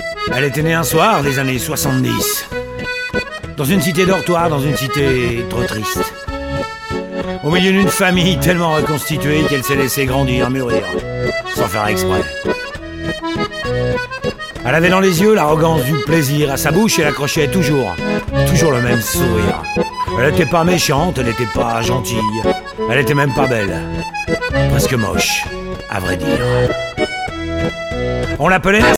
Elle était née un soir des années 70, dans une cité dortoir, dans une cité trop triste, au milieu d'une famille tellement reconstituée qu'elle s'est laissée grandir, mûrir, sans faire exprès. Elle avait dans les yeux l'arrogance du plaisir, à sa bouche elle accrochait toujours le même sourire. Elle était pas méchante, elle était pas gentille, elle était même pas belle, presque moche, à vrai dire. On l'appelait